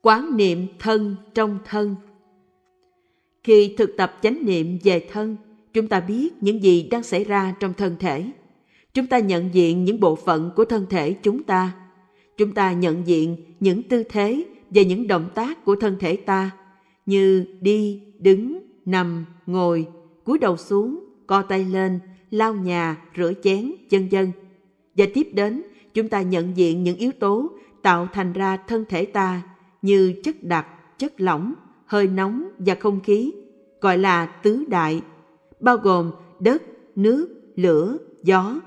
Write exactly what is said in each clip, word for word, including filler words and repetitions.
Quán niệm thân trong thân. Khi thực tập chánh niệm về thân, chúng ta biết những gì đang xảy ra trong thân thể. Chúng ta nhận diện những bộ phận của thân thể chúng ta. Chúng ta nhận diện những tư thế và những động tác của thân thể ta, như đi, đứng, nằm, ngồi, cúi đầu xuống, co tay lên, lau nhà, rửa chén, vân vân. Và tiếp đến, chúng ta nhận diện những yếu tố tạo thành ra thân thể ta, như chất đặc, chất lỏng, hơi nóng và không khí, gọi là tứ đại, bao gồm đất, nước, lửa, gió.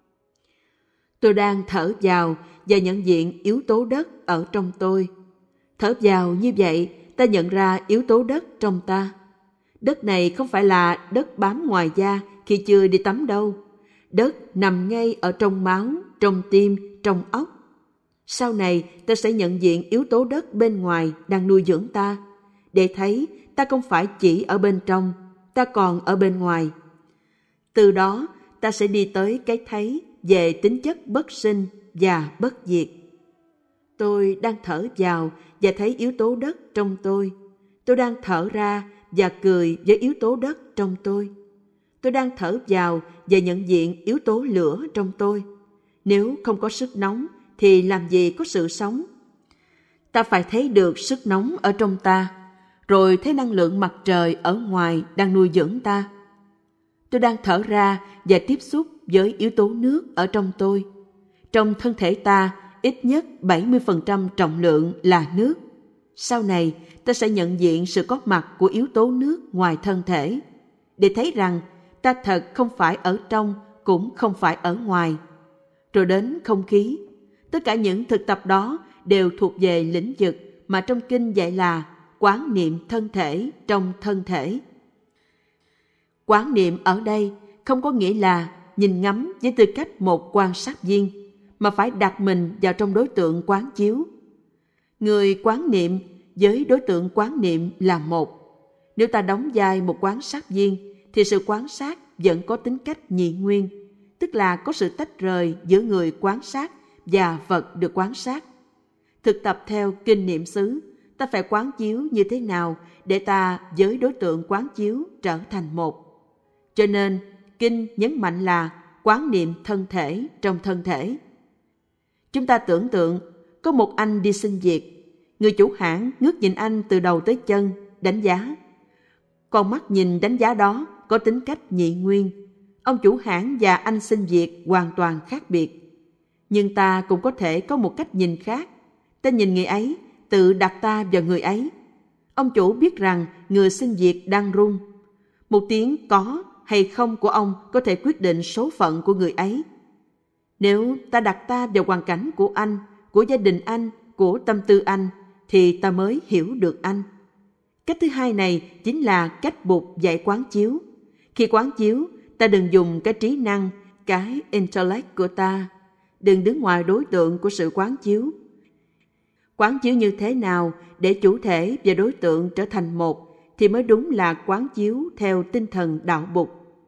Tôi đang thở vào và nhận diện yếu tố đất ở trong tôi. Thở vào như vậy, ta nhận ra yếu tố đất trong ta. Đất này không phải là đất bám ngoài da khi chưa đi tắm đâu. Đất nằm ngay ở trong máu, trong tim, trong óc. Sau này, ta sẽ nhận diện yếu tố đất bên ngoài đang nuôi dưỡng ta, để thấy ta không phải chỉ ở bên trong, ta còn ở bên ngoài. Từ đó, ta sẽ đi tới cái thấy về tính chất bất sinh và bất diệt. Tôi đang thở vào và thấy yếu tố đất trong tôi. Tôi đang thở ra và cười với yếu tố đất trong tôi. Tôi đang thở vào và nhận diện yếu tố lửa trong tôi. Nếu không có sức nóng, thì làm gì có sự sống? Ta phải thấy được sức nóng ở trong ta, rồi thấy năng lượng mặt trời ở ngoài đang nuôi dưỡng ta. Tôi đang thở ra và tiếp xúc với yếu tố nước ở trong tôi. Trong thân thể ta, ít nhất bảy mươi phần trăm trọng lượng là nước. Sau này, ta sẽ nhận diện sự có mặt của yếu tố nước ngoài thân thể, để thấy rằng ta thật không phải ở trong, cũng không phải ở ngoài. Rồi đến không khí. Tất cả những thực tập đó đều thuộc về lĩnh vực mà trong kinh dạy là quán niệm thân thể trong thân thể. Quán niệm ở đây không có nghĩa là nhìn ngắm với tư cách một quan sát viên, mà phải đặt mình vào trong đối tượng quán chiếu. Người quán niệm với đối tượng quán niệm là một. Nếu ta đóng vai một quan sát viên, thì sự quan sát vẫn có tính cách nhị nguyên, tức là có sự tách rời giữa người quan sát và vật được quan sát. Thực tập theo kinh niệm xứ, ta phải quán chiếu như thế nào để ta với đối tượng quán chiếu trở thành một. Cho nên, kinh nhấn mạnh là quán niệm thân thể trong thân thể. Chúng ta tưởng tượng có một anh đi xin việc. Người chủ hãng ngước nhìn anh từ đầu tới chân, đánh giá. Con mắt nhìn đánh giá đó có tính cách nhị nguyên. Ông chủ hãng và anh xin việc hoàn toàn khác biệt. Nhưng ta cũng có thể có một cách nhìn khác. Ta nhìn người ấy, tự đặt ta vào người ấy. Ông chủ biết rằng người xin việc đang run. Một tiếng có hay không của ông có thể quyết định số phận của người ấy. Nếu ta đặt ta vào hoàn cảnh của anh, của gia đình anh, của tâm tư anh, thì ta mới hiểu được anh. Cách thứ hai này chính là cách Bụt dạy quán chiếu. Khi quán chiếu, ta đừng dùng cái trí năng, cái intellect của ta. Đừng đứng ngoài đối tượng của sự quán chiếu. Quán chiếu như thế nào để chủ thể và đối tượng trở thành một thì mới đúng là quán chiếu theo tinh thần đạo Bụt.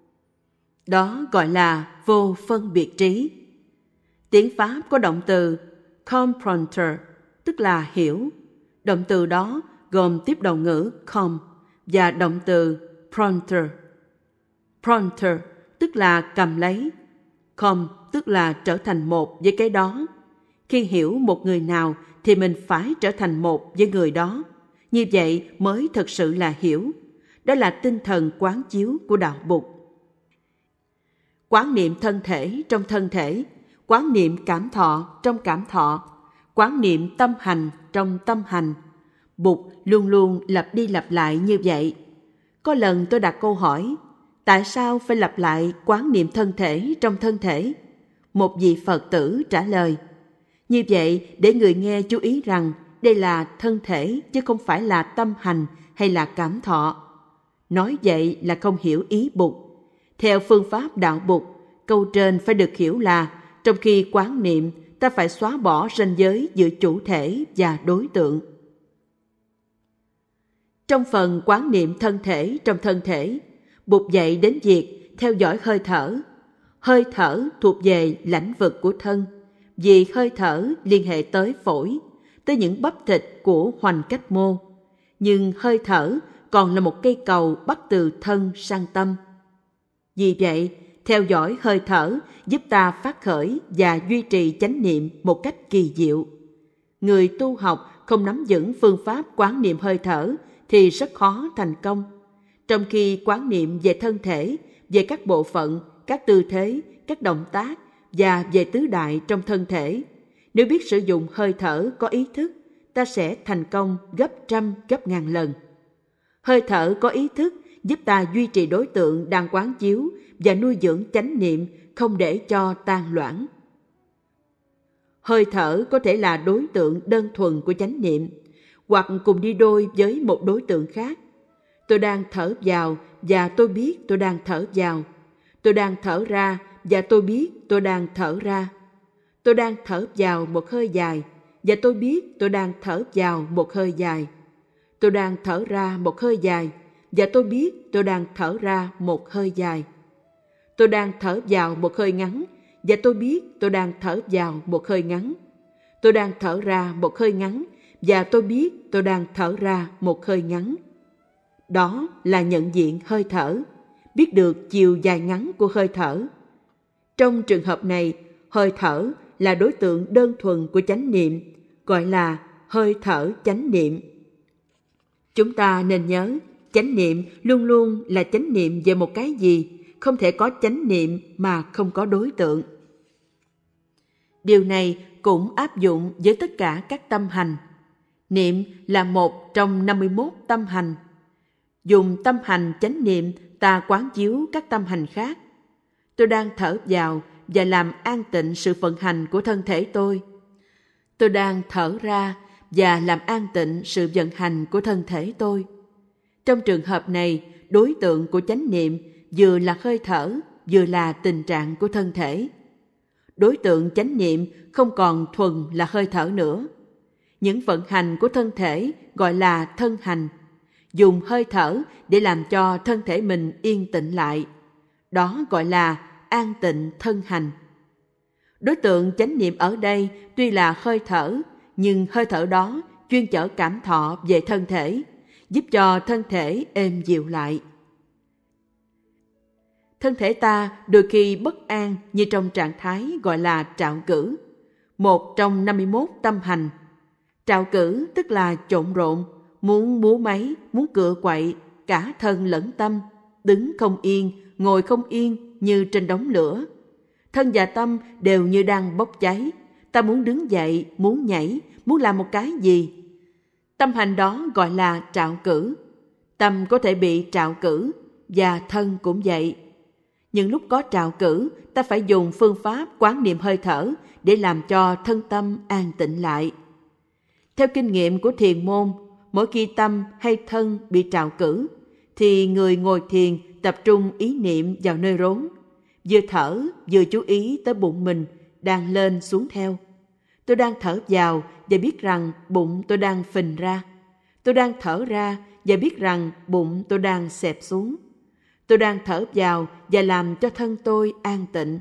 Đó gọi là vô phân biệt trí. Tiếng Pháp có động từ comprendre, tức là hiểu. Động từ đó gồm tiếp đầu ngữ com và động từ prendre. Prendre tức là cầm lấy, com tức là trở thành một với cái đó. Khi hiểu một người nào thì mình phải trở thành một với người đó. Như vậy mới thực sự là hiểu. Đó là tinh thần quán chiếu của đạo Bụt. Quán niệm thân thể trong thân thể, quán niệm cảm thọ trong cảm thọ, quán niệm tâm hành trong tâm hành. Bụt luôn luôn lặp đi lặp lại như vậy. Có lần tôi đặt câu hỏi, tại sao phải lặp lại quán niệm thân thể trong thân thể? Một vị Phật tử trả lời, như vậy để người nghe chú ý rằng đây là thân thể chứ không phải là tâm hành hay là cảm thọ. Nói vậy là không hiểu ý Bụt. Theo phương pháp đạo Bụt, câu trên phải được hiểu là trong khi quán niệm, ta phải xóa bỏ ranh giới giữa chủ thể và đối tượng. Trong phần quán niệm thân thể trong thân thể, Bụt dạy đến việc theo dõi hơi thở. Hơi thở thuộc về lãnh vực của thân, vì hơi thở liên hệ tới phổi. tới những bắp thịt của hoành cách mô. Nhưng hơi thở còn là một cây cầu bắt từ thân sang tâm. Vì vậy, theo dõi hơi thở giúp ta phát khởi và duy trì chánh niệm một cách kỳ diệu. Người tu học không nắm vững phương pháp quán niệm hơi thở thì rất khó thành công. Trong khi quán niệm về thân thể, về các bộ phận, các tư thế, các động tác và về tứ đại trong thân thể, nếu biết sử dụng hơi thở có ý thức, ta sẽ thành công gấp trăm, gấp ngàn lần. Hơi thở có ý thức giúp ta duy trì đối tượng đang quán chiếu và nuôi dưỡng chánh niệm không để cho tan loãng. Hơi thở có thể là đối tượng đơn thuần của chánh niệm, hoặc cùng đi đôi với một đối tượng khác. Tôi đang thở vào và tôi biết tôi đang thở vào. Tôi đang thở ra và tôi biết tôi đang thở ra. Tôi đang thở vào một hơi dài và tôi biết tôi đang thở vào một hơi dài. Tôi đang thở ra một hơi dài và tôi biết tôi đang thở ra một hơi dài. Tôi đang thở vào một hơi ngắn và tôi biết tôi đang thở vào một hơi ngắn. Tôi đang thở ra một hơi ngắn và tôi biết tôi đang thở ra một hơi ngắn. Đó là nhận diện hơi thở, biết được chiều dài ngắn của hơi thở. Trong trường hợp này, hơi thở là đối tượng đơn thuần của chánh niệm, gọi là hơi thở chánh niệm. Chúng ta nên nhớ, chánh niệm luôn luôn là chánh niệm về một cái gì, không thể có chánh niệm mà không có đối tượng. Điều này cũng áp dụng với tất cả các tâm hành. Niệm là một trong năm mươi mốt tâm hành. Dùng tâm hành chánh niệm ta quán chiếu các tâm hành khác. Tôi đang thở vào và làm an tịnh sự vận hành của thân thể tôi. Tôi đang thở ra và làm an tịnh sự vận hành của thân thể tôi. Trong trường hợp này, đối tượng của chánh niệm vừa là hơi thở, vừa là tình trạng của thân thể. Đối tượng chánh niệm không còn thuần là hơi thở nữa. Những vận hành của thân thể gọi là thân hành. Dùng hơi thở để làm cho thân thể mình yên tĩnh lại. Đó gọi là an tịnh thân hành. Đối tượng chánh niệm ở đây tuy là hơi thở, nhưng hơi thở đó chuyên chở cảm thọ về thân thể, giúp cho thân thể êm dịu lại. Thân thể ta đôi khi bất an như trong trạng thái gọi là trạo cử, một trong năm mươi mốt tâm hành. Trạo cử tức là trộn rộn, muốn múa máy, muốn cựa quậy, cả thân lẫn tâm, đứng không yên, ngồi không yên như trên đống lửa. Thân và tâm đều như đang bốc cháy, ta muốn đứng dậy, muốn nhảy, muốn làm một cái gì. Tâm hành đó gọi là trạo cử. Tâm có thể bị trạo cử, và thân cũng vậy. Nhưng lúc có trạo cử, ta phải dùng phương pháp quán niệm hơi thở để làm cho thân tâm an tịnh lại. Theo kinh nghiệm của thiền môn, mỗi khi tâm hay thân bị trạo cử, thì người ngồi thiền tập trung ý niệm vào nơi rốn, vừa thở vừa chú ý tới bụng mình đang lên xuống theo. Tôi đang thở vào và biết rằng bụng tôi đang phình ra. Tôi đang thở ra và biết rằng bụng tôi đang xẹp xuống. Tôi đang thở vào và làm cho thân tôi an tịnh.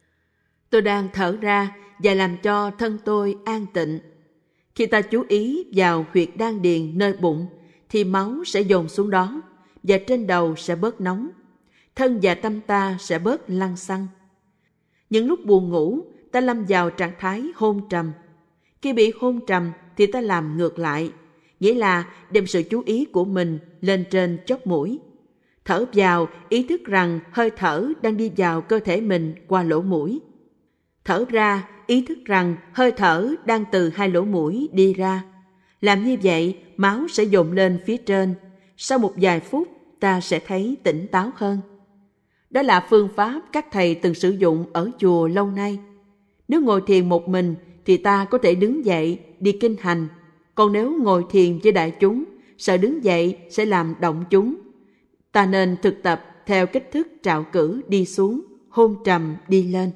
Tôi đang thở ra và làm cho thân tôi an tịnh. Khi ta chú ý vào huyệt đan điền nơi bụng, thì máu sẽ dồn xuống đó và trên đầu sẽ bớt nóng. Thân và tâm ta sẽ bớt lăng xăng. Những lúc buồn ngủ, ta lâm vào trạng thái hôn trầm. Khi bị hôn trầm thì ta làm ngược lại, nghĩa là đem sự chú ý của mình lên trên chóp mũi. Thở vào, ý thức rằng hơi thở đang đi vào cơ thể mình qua lỗ mũi. Thở ra, ý thức rằng hơi thở đang từ hai lỗ mũi đi ra. Làm như vậy, máu sẽ dồn lên phía trên. Sau một vài phút, ta sẽ thấy tỉnh táo hơn. Đó là phương pháp các thầy từng sử dụng ở chùa lâu nay. Nếu ngồi thiền một mình thì ta có thể đứng dậy đi kinh hành. Còn nếu ngồi thiền với đại chúng, sợ đứng dậy sẽ làm động chúng. Ta nên thực tập theo cách thức trạo cử đi xuống, hôn trầm đi lên.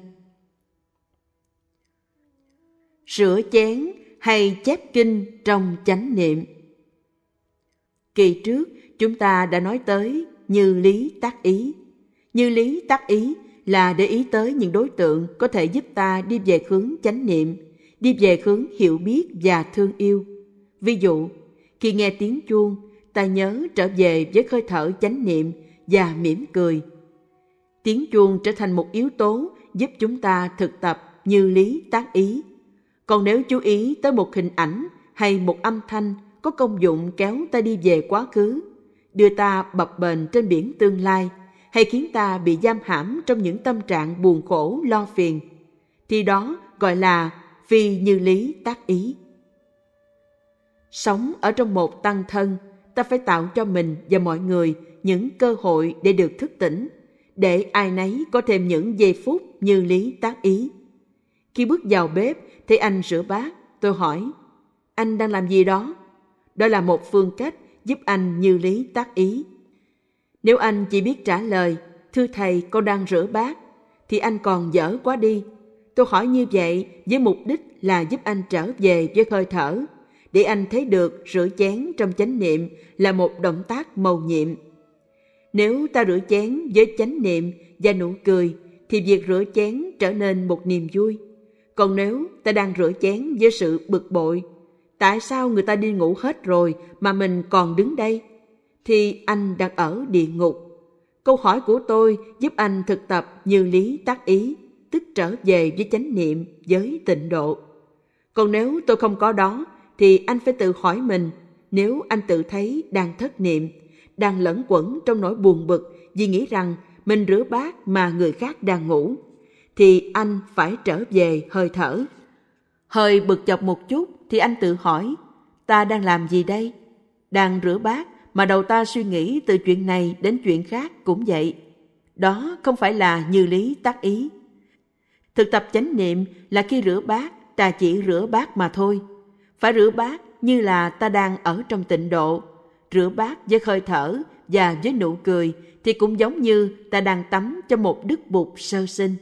Rửa chén hay chép kinh trong chánh niệm. Kỳ trước chúng ta đã nói tới như lý tác ý. Như lý tác ý là để ý tới những đối tượng có thể giúp ta đi về hướng chánh niệm, đi về hướng hiểu biết và thương yêu. Ví dụ, khi nghe tiếng chuông, ta nhớ trở về với hơi thở chánh niệm và mỉm cười. Tiếng chuông trở thành một yếu tố giúp chúng ta thực tập như lý tác ý. Còn nếu chú ý tới một hình ảnh hay một âm thanh có công dụng kéo ta đi về quá khứ, đưa ta bập bềnh trên biển tương lai, hay khiến ta bị giam hãm trong những tâm trạng buồn khổ lo phiền, thì đó gọi là phi như lý tác ý. Sống ở trong một tăng thân, ta phải tạo cho mình và mọi người những cơ hội để được thức tỉnh, để ai nấy có thêm những giây phút như lý tác ý. Khi bước vào bếp, thấy anh rửa bát, tôi hỏi, anh đang làm gì đó? Đó là một phương cách giúp anh như lý tác ý. Nếu anh chỉ biết trả lời, thưa thầy, con đang rửa bát, thì anh còn dở quá đi. Tôi hỏi như vậy với mục đích là giúp anh trở về với hơi thở, để anh thấy được rửa chén trong chánh niệm là một động tác mầu nhiệm. Nếu ta rửa chén với chánh niệm và nụ cười, thì việc rửa chén trở nên một niềm vui. Còn nếu ta đang rửa chén với sự bực bội, tại sao người ta đi ngủ hết rồi mà mình còn đứng đây? Thì anh đang ở địa ngục. Câu hỏi của tôi giúp anh thực tập như lý tác ý, tức trở về với chánh niệm, với tịnh độ. Còn nếu tôi không có đó, thì anh phải tự hỏi mình, nếu anh tự thấy đang thất niệm, đang lẫn quẩn trong nỗi buồn bực vì nghĩ rằng mình rửa bát mà người khác đang ngủ, thì anh phải trở về hơi thở. Hơi bực chọc một chút thì anh tự hỏi, ta đang làm gì đây? Đang rửa bát mà đầu ta suy nghĩ từ chuyện này đến chuyện khác cũng vậy. Đó không phải là như lý tác ý. Thực tập chánh niệm là khi rửa bát, ta chỉ rửa bát mà thôi. Phải rửa bát như là ta đang ở trong tịnh độ. Rửa bát với hơi thở và với nụ cười thì cũng giống như ta đang tắm trong một đức bụt sơ sinh.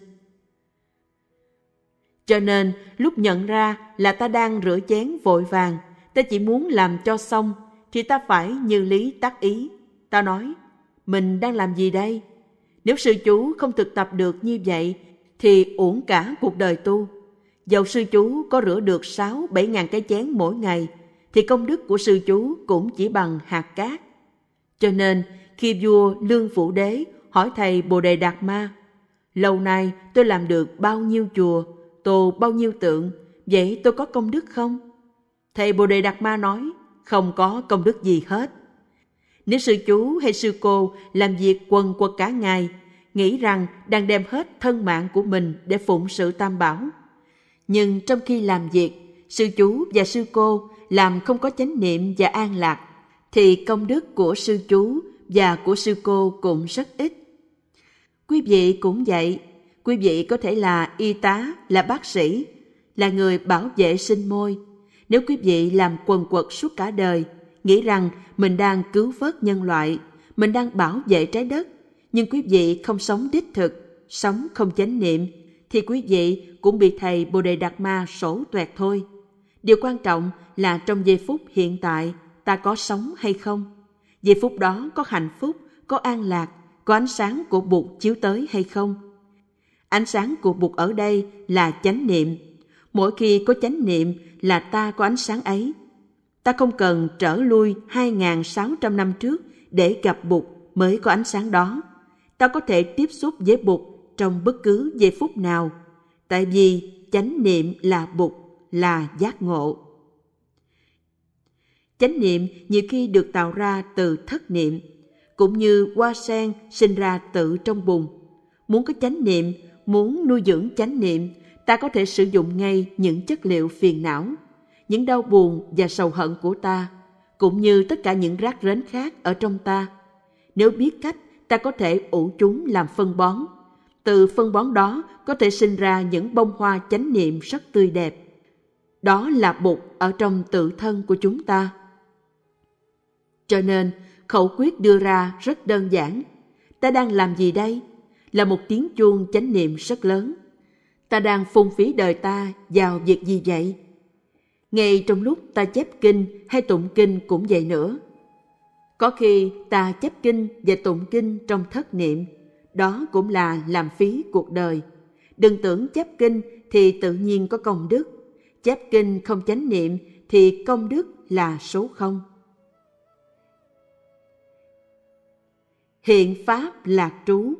Cho nên lúc nhận ra là ta đang rửa chén vội vàng, ta chỉ muốn làm cho xong, thì ta phải như lý tác ý. Ta nói, mình đang làm gì đây? Nếu sư chú không thực tập được như vậy, thì uổng cả cuộc đời tu. Dầu sư chú có rửa được sáu bảy ngàn cái chén mỗi ngày, thì công đức của sư chú cũng chỉ bằng hạt cát. Cho nên, khi vua Lương Vũ Đế hỏi thầy Bồ Đề Đạt Ma, lâu nay tôi làm được bao nhiêu chùa, tô bao nhiêu tượng, vậy tôi có công đức không? Thầy Bồ Đề Đạt Ma nói, không có công đức gì hết. Nếu sư chú hay sư cô làm việc quần quật cả ngày, nghĩ rằng đang đem hết thân mạng của mình để phụng sự Tam Bảo, nhưng trong khi làm việc, sư chú và sư cô làm không có chánh niệm và an lạc, thì công đức của sư chú và của sư cô cũng rất ít. Quý vị cũng vậy. Quý vị có thể là y tá, là bác sĩ, là người bảo vệ sinh môi. Nếu quý vị làm quần quật suốt cả đời, nghĩ rằng mình đang cứu vớt nhân loại, mình đang bảo vệ trái đất, nhưng quý vị không sống đích thực, sống không chánh niệm, thì quý vị cũng bị thầy Bồ Đề Đạt Ma sổ toẹt thôi. Điều quan trọng là trong giây phút hiện tại, ta có sống hay không? Giây phút đó có hạnh phúc, có an lạc, có ánh sáng của Bụt chiếu tới hay không? Ánh sáng của Bụt ở đây là chánh niệm. Mỗi khi có chánh niệm là ta có ánh sáng ấy. Ta không cần trở lui hai nghìn sáu trăm năm trước để gặp Bụt mới có ánh sáng đó. Ta có thể tiếp xúc với Bụt trong bất cứ giây phút nào, tại vì chánh niệm là Bụt, là giác ngộ. Chánh niệm nhiều khi được tạo ra từ thất niệm, cũng như hoa sen sinh ra tự trong bùn. Muốn có chánh niệm, muốn nuôi dưỡng chánh niệm, ta có thể sử dụng ngay những chất liệu phiền não, những đau buồn và sầu hận của ta, cũng như tất cả những rác rến khác ở trong ta. Nếu biết cách, ta có thể ủ chúng làm phân bón. Từ phân bón đó có thể sinh ra những bông hoa chánh niệm rất tươi đẹp. Đó là Bụt ở trong tự thân của chúng ta. Cho nên, khẩu quyết đưa ra rất đơn giản. Ta đang làm gì đây? Là một tiếng chuông chánh niệm rất lớn. Ta đang phung phí đời ta vào việc gì vậy? Ngay trong lúc ta chép kinh hay tụng kinh cũng vậy nữa. Có khi ta chép kinh và tụng kinh trong thất niệm. Đó cũng là làm phí cuộc đời. Đừng tưởng chép kinh thì tự nhiên có công đức. chép kinh không chánh niệm thì công đức là số không. Hiện pháp lạc trú.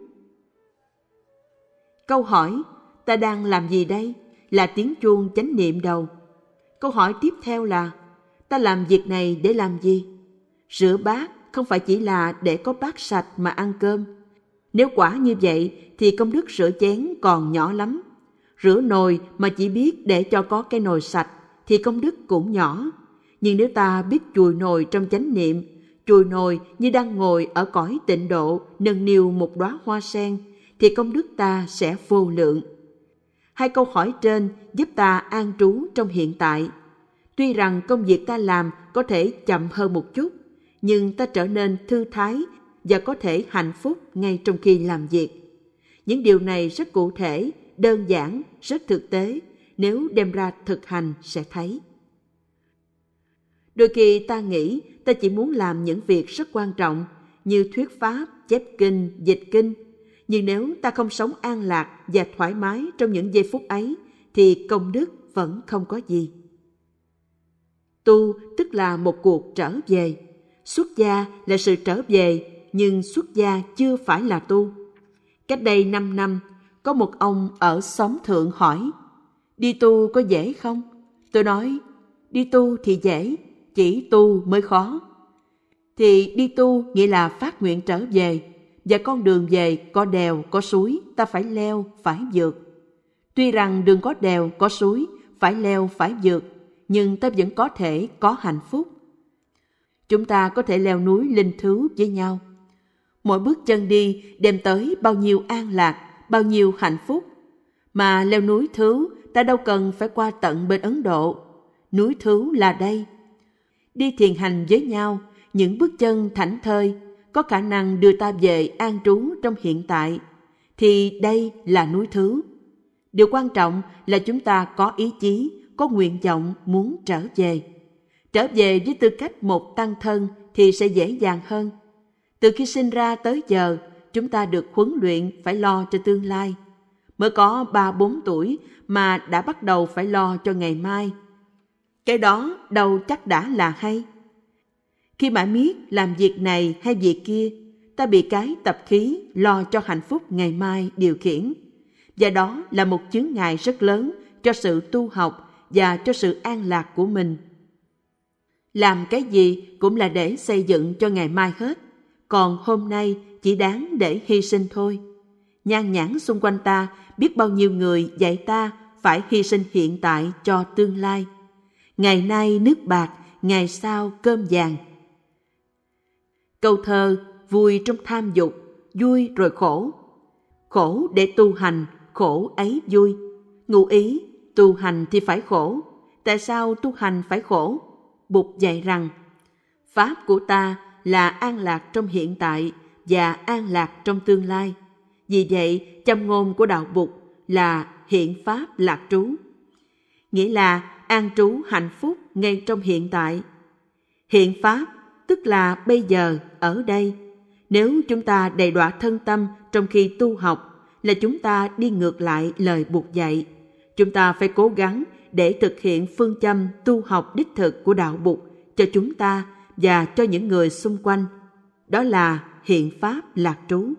Câu hỏi ta đang làm gì đây là tiếng chuông chánh niệm đầu. Câu hỏi tiếp theo là ta làm việc này để làm gì? Rửa bát không phải chỉ là để có bát sạch mà ăn cơm. Nếu quả như vậy thì công đức rửa chén còn nhỏ lắm. Rửa nồi mà chỉ biết để cho có cái nồi sạch thì công đức cũng nhỏ. Nhưng nếu ta biết chùi nồi trong chánh niệm, chùi nồi như đang ngồi ở cõi tịnh độ nâng niu một đóa hoa sen, thì công đức ta sẽ vô lượng. Hai câu hỏi trên giúp ta an trú trong hiện tại. Tuy rằng công việc ta làm có thể chậm hơn một chút, nhưng ta trở nên thư thái và có thể hạnh phúc ngay trong khi làm việc. Những điều này rất cụ thể, đơn giản, rất thực tế, nếu đem ra thực hành sẽ thấy. Đôi khi ta nghĩ ta chỉ muốn làm những việc rất quan trọng như thuyết pháp, chép kinh, dịch kinh. Nhưng nếu ta không sống an lạc và thoải mái trong những giây phút ấy thì công đức vẫn không có gì. Tu tức là một cuộc trở về. Xuất gia là sự trở về, nhưng xuất gia chưa phải là tu. Cách đây năm năm, có một ông ở xóm thượng hỏi, đi tu có dễ không? Tôi nói, đi tu thì dễ, chỉ tu mới khó. Thì đi tu nghĩa là phát nguyện trở về, và con đường về có đèo, có suối, ta phải leo, phải vượt. Tuy rằng đường có đèo, có suối, phải leo, phải vượt, nhưng ta vẫn có thể có hạnh phúc. Chúng ta có thể leo núi linh thứu với nhau. Mỗi bước chân đi đem tới bao nhiêu an lạc, bao nhiêu hạnh phúc. Mà leo núi thứu, ta đâu cần phải qua tận bên Ấn Độ. Núi thứu là đây. Đi thiền hành với nhau, những bước chân thảnh thơi, có khả năng đưa ta về an trú trong hiện tại, thì đây là núi thứu. Điều quan trọng là chúng ta có ý chí, có nguyện vọng muốn trở về. Trở về với tư cách một tăng thân thì sẽ dễ dàng hơn. Từ khi sinh ra tới giờ, chúng ta được huấn luyện phải lo cho tương lai. Mới có ba bốn tuổi mà đã bắt đầu phải lo cho ngày mai. Cái đó đâu chắc đã là hay. Khi mãi miết làm việc này hay việc kia, ta bị cái tập khí lo cho hạnh phúc ngày mai điều khiển. Và đó là một chướng ngại rất lớn cho sự tu học và cho sự an lạc của mình. Làm cái gì cũng là để xây dựng cho ngày mai hết, còn hôm nay chỉ đáng để hy sinh thôi. Nhan nhản xung quanh ta biết bao nhiêu người dạy ta phải hy sinh hiện tại cho tương lai. Ngày nay nước bạc, ngày sau cơm vàng. Câu thơ vui trong tham dục, vui rồi khổ. Khổ để tu hành, khổ ấy vui. Ngụ ý, tu hành thì phải khổ. Tại sao tu hành phải khổ? Bụt dạy rằng, pháp của ta là an lạc trong hiện tại và an lạc trong tương lai. Vì vậy, châm ngôn của đạo Bụt là hiện pháp lạc trú. Nghĩa là an trú hạnh phúc ngay trong hiện tại. Hiện pháp tức là bây giờ, ở đây. Nếu chúng ta đầy đọa thân tâm trong khi tu học là chúng ta đi ngược lại lời Bụt dạy. Chúng ta phải cố gắng để thực hiện phương châm tu học đích thực của đạo Bụt cho chúng ta và cho những người xung quanh. Đó là hiện pháp lạc trú.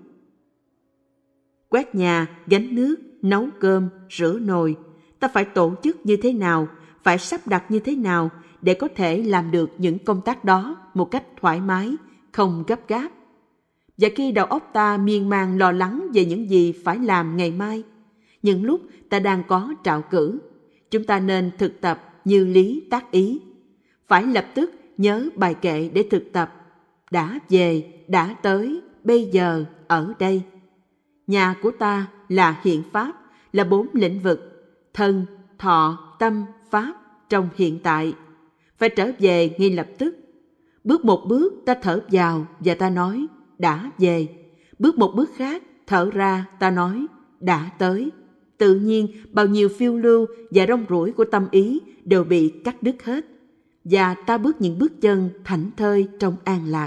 Quét nhà, gánh nước, nấu cơm, rửa nồi, ta phải tổ chức như thế nào, phải sắp đặt như thế nào để có thể làm được những công tác đó một cách thoải mái, không gấp gáp. Và khi đầu óc ta miên man lo lắng về những gì phải làm ngày mai, những lúc ta đang có trạo cử, chúng ta nên thực tập như lý tác ý. Phải lập tức nhớ bài kệ để thực tập. Đã về, đã tới, bây giờ, ở đây. Nhà của ta là hiện pháp, là bốn lĩnh vực, thân, thọ, tâm, pháp trong hiện tại. Phải trở về ngay lập tức. Bước một bước ta thở vào và ta nói, đã về. Bước một bước khác, thở ra ta nói, đã tới. Tự nhiên bao nhiêu phiêu lưu và rong ruổi của tâm ý đều bị cắt đứt hết. Và ta bước những bước chân thảnh thơi trong an lạc.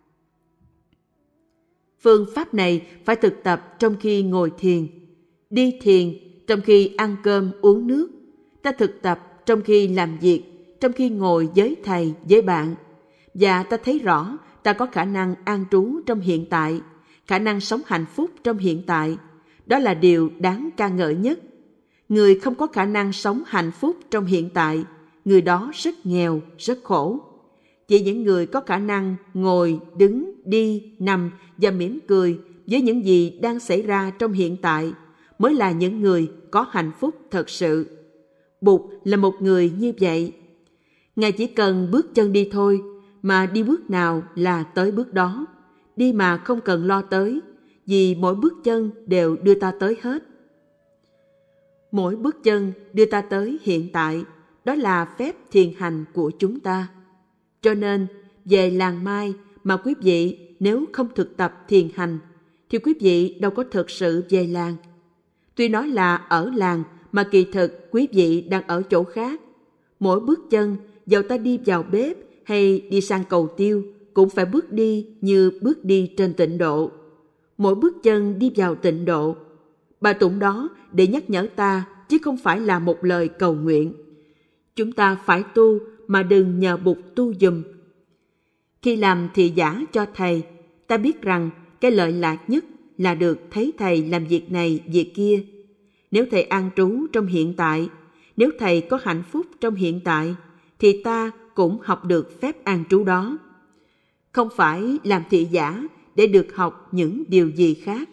Phương pháp này phải thực tập trong khi ngồi thiền, đi thiền, trong khi ăn cơm uống nước. Ta thực tập trong khi làm việc, trong khi ngồi với thầy, với bạn. Và ta thấy rõ ta có khả năng an trú trong hiện tại, khả năng sống hạnh phúc trong hiện tại. Đó là điều đáng ca ngợi nhất. Người không có khả năng sống hạnh phúc trong hiện tại, người đó rất nghèo, rất khổ. Chỉ những người có khả năng ngồi, đứng, đi, nằm và mỉm cười với những gì đang xảy ra trong hiện tại mới là những người có hạnh phúc thật sự. Bụt là một người như vậy. Ngài chỉ cần bước chân đi thôi, mà đi bước nào là tới bước đó. Đi mà không cần lo tới, vì mỗi bước chân đều đưa ta tới hết. Mỗi bước chân đưa ta tới hiện tại, đó là phép thiền hành của chúng ta. Cho nên, về làng Mai mà quý vị nếu không thực tập thiền hành, thì quý vị đâu có thực sự về làng. Tuy nói là ở làng, mà kỳ thực quý vị đang ở chỗ khác. Mỗi bước chân, dầu ta đi vào bếp hay đi sang cầu tiêu, cũng phải bước đi như bước đi trên tịnh độ. Mỗi bước chân đi vào tịnh độ. Bài tụng đó để nhắc nhở ta, chứ không phải là một lời cầu nguyện. Chúng ta phải tu, mà đừng nhờ Bụt tu giùm. Khi làm thị giả cho thầy, ta biết rằng cái lợi lạc nhất là được thấy thầy làm việc này, việc kia. Nếu thầy an trú trong hiện tại, nếu thầy có hạnh phúc trong hiện tại, thì ta cũng học được phép an trú đó. Không phải làm thị giả để được học những điều gì khác.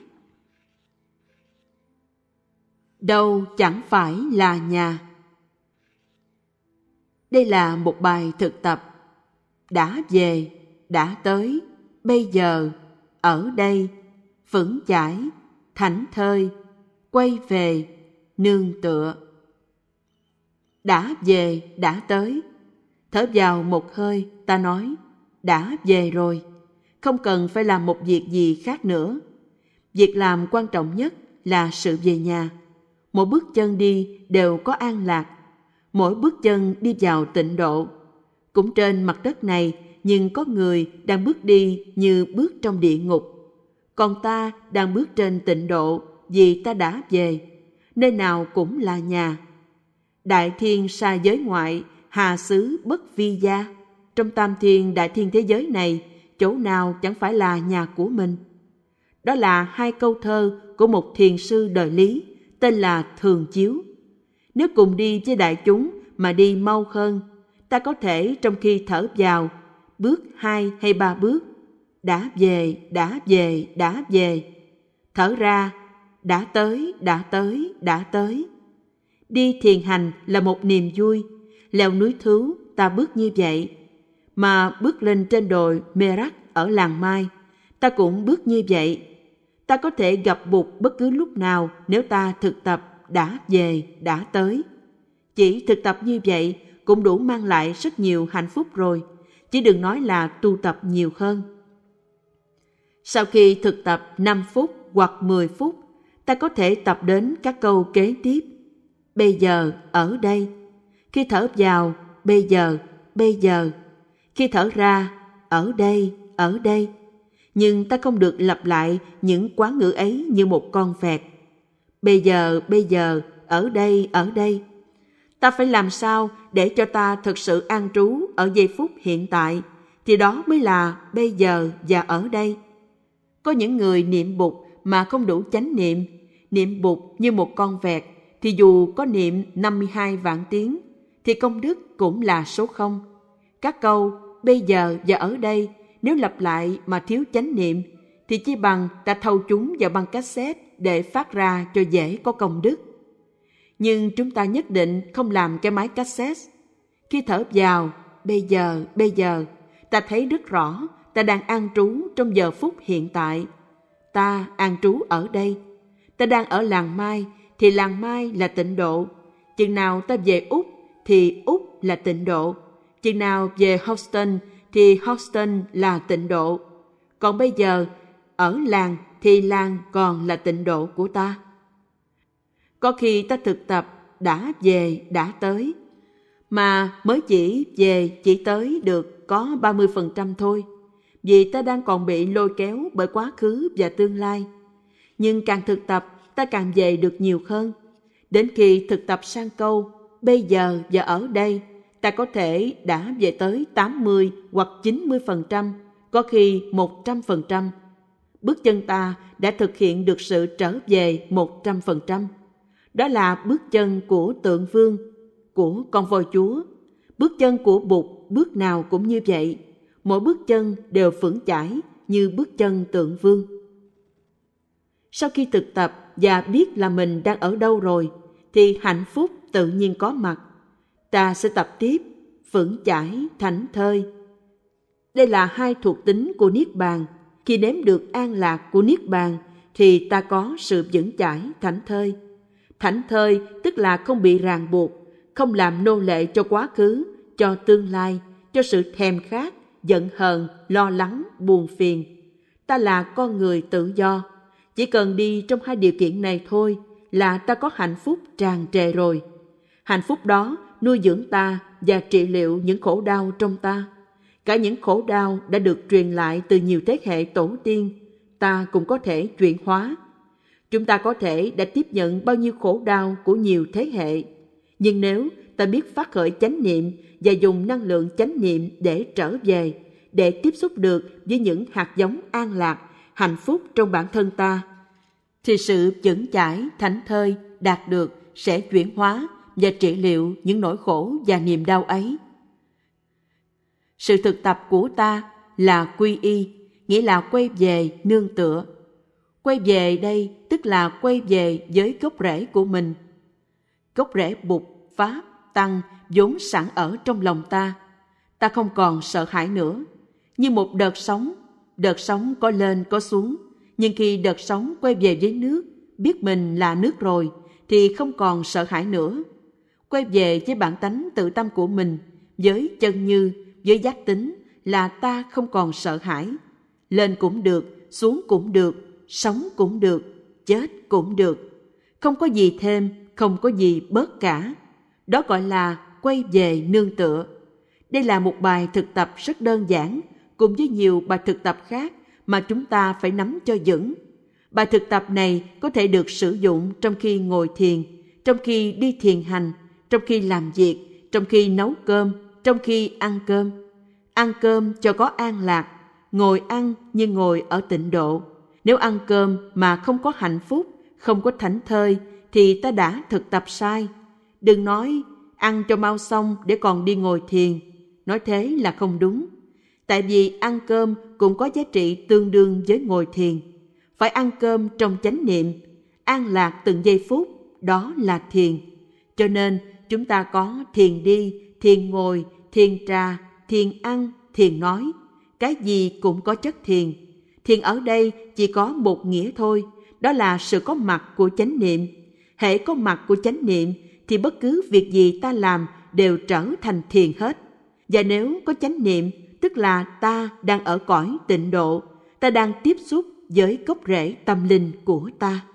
Đâu chẳng phải là nhà. Đây là một bài thực tập. Đã về, đã tới, bây giờ, ở đây, vững chãi, thảnh thơi, quay về, nương tựa. Đã về, đã tới. Thở vào một hơi, ta nói, đã về rồi. Không cần phải làm một việc gì khác nữa. Việc làm quan trọng nhất là sự về nhà. Mỗi bước chân đi đều có an lạc. Mỗi bước chân đi vào tịnh độ. Cũng trên mặt đất này, nhưng có người đang bước đi như bước trong địa ngục. Còn ta đang bước trên tịnh độ vì ta đã về. Nơi nào cũng là nhà. Đại thiên xa giới ngoại, hà xứ bất vi gia. Trong tam thiên đại thiên thế giới này, chỗ nào chẳng phải là nhà của mình. Đó là hai câu thơ của một thiền sư đời Lý, tên là Thường Chiếu. Nếu cùng đi với đại chúng mà đi mau hơn, ta có thể trong khi thở vào, bước hai hay ba bước, đã về, đã về, đã về. Thở ra, đã tới, đã tới, đã tới. Đi thiền hành là một niềm vui. Leo núi Thứu ta bước như vậy. Mà bước lên trên đồi Merak ở làng Mai, ta cũng bước như vậy. Ta có thể gặp Bụt bất cứ lúc nào nếu ta thực tập đã về, đã tới. Chỉ thực tập như vậy cũng đủ mang lại rất nhiều hạnh phúc rồi, chứ đừng nói là tu tập nhiều hơn. Sau khi thực tập năm phút hoặc mười phút, ta có thể tập đến các câu kế tiếp. Bây giờ, ở đây. Khi thở vào, bây giờ, bây giờ. Khi thở ra, ở đây, ở đây. Nhưng ta không được lặp lại những quán ngữ ấy như một con vẹt. Bây giờ, bây giờ, ở đây, ở đây. Ta phải làm sao để cho ta thực sự an trú ở giây phút hiện tại, thì đó mới là bây giờ và ở đây. Có những người niệm Bụt mà không đủ chánh niệm, niệm Bụt như một con vẹt, thì dù có niệm năm mươi hai vạn tiếng, thì công đức cũng là số không. Các câu bây giờ và ở đây, nếu lặp lại mà thiếu chánh niệm, thì chỉ bằng ta thâu chúng vào băng cassette để phát ra cho dễ có công đức. Nhưng chúng ta nhất định không làm cái máy cassette. Khi thở vào, bây giờ, bây giờ, ta thấy rất rõ ta đang an trú trong giờ phút hiện tại. Ta an trú ở đây. Ta đang ở làng Mai, thì làng Mai là tịnh độ. Chừng nào ta về Úc, thì Úc là tịnh độ. Chừng nào về Houston, thì Houston là tịnh độ. Còn bây giờ, ở làng, thì làng còn là tịnh độ của ta. Có khi ta thực tập đã về, đã tới, mà mới chỉ về, chỉ tới được có ba mươi phần trăm thôi, vì ta đang còn bị lôi kéo bởi quá khứ và tương lai. Nhưng càng thực tập, ta càng về được nhiều hơn. Đến khi thực tập sang câu, bây giờ và ở đây, ta có thể đã về tới tám mươi hoặc chín mươi phần trăm, có khi một trăm phần trăm. Bước chân ta đã thực hiện được sự trở về một trăm phần trăm. Đó là bước chân của tượng vương, của con voi Chúa. Bước chân của Bụt bước nào cũng như vậy. Mỗi bước chân đều vững chãi như bước chân tượng vương. Sau khi thực tập và biết là mình đang ở đâu rồi, thì hạnh phúc tự nhiên có mặt. Ta sẽ tập tiếp, vững chãi, thảnh thơi. Đây là hai thuộc tính của Niết Bàn. Khi nếm được an lạc của Niết Bàn, thì ta có sự vững chãi, thảnh thơi. Thảnh thơi tức là không bị ràng buộc, không làm nô lệ cho quá khứ, cho tương lai, cho sự thèm khát, giận hờn, lo lắng, buồn phiền. Ta là con người tự do. Chỉ cần đi trong hai điều kiện này thôi là ta có hạnh phúc tràn trề rồi. Hạnh phúc đó nuôi dưỡng ta và trị liệu những khổ đau trong ta. Cả những khổ đau đã được truyền lại từ nhiều thế hệ tổ tiên, ta cũng có thể chuyển hóa. Chúng ta có thể đã tiếp nhận bao nhiêu khổ đau của nhiều thế hệ. Nhưng nếu ta biết phát khởi chánh niệm và dùng năng lượng chánh niệm để trở về, để tiếp xúc được với những hạt giống an lạc, hạnh phúc trong bản thân ta, thì sự vững chãi, thảnh thơi đạt được sẽ chuyển hóa và trị liệu những nỗi khổ và niềm đau ấy. Sự thực tập của ta là quy y, nghĩa là quay về nương tựa. Quay về đây tức là quay về với gốc rễ của mình. Gốc rễ Bụt, Pháp, Tăng vốn sẵn ở trong lòng ta. Ta không còn sợ hãi nữa. Như một đợt sóng, đợt sóng có lên có xuống. Nhưng khi đợt sóng quay về với nước, biết mình là nước rồi, thì không còn sợ hãi nữa. Quay về với bản tánh tự tâm của mình, với chân như, với giác tính, là ta không còn sợ hãi. Lên cũng được, xuống cũng được, sống cũng được, chết cũng được. Không có gì thêm, không có gì bớt cả. Đó gọi là quay về nương tựa. Đây là một bài thực tập rất đơn giản, cùng với nhiều bài thực tập khác mà chúng ta phải nắm cho vững. Bài thực tập này có thể được sử dụng trong khi ngồi thiền, trong khi đi thiền hành, trong khi làm việc, trong khi nấu cơm, trong khi ăn cơm. Ăn cơm cho có an lạc, ngồi ăn như ngồi ở tịnh độ. Nếu ăn cơm mà không có hạnh phúc, không có thảnh thơi, thì ta đã thực tập sai. Đừng nói ăn cho mau xong để còn đi ngồi thiền. Nói thế là không đúng. Tại vì ăn cơm cũng có giá trị tương đương với ngồi thiền. Phải ăn cơm trong chánh niệm, an lạc từng giây phút, đó là thiền. Cho nên chúng ta có thiền đi, thiền ngồi, thiền trà, thiền ăn, thiền nói. Cái gì cũng có chất thiền. Thiền ở đây chỉ có một nghĩa thôi, đó là sự có mặt của chánh niệm. Hễ có mặt của chánh niệm thì bất cứ việc gì ta làm đều trở thành thiền hết. Và nếu có chánh niệm, tức là ta đang ở cõi tịnh độ, ta đang tiếp xúc với gốc rễ tâm linh của ta.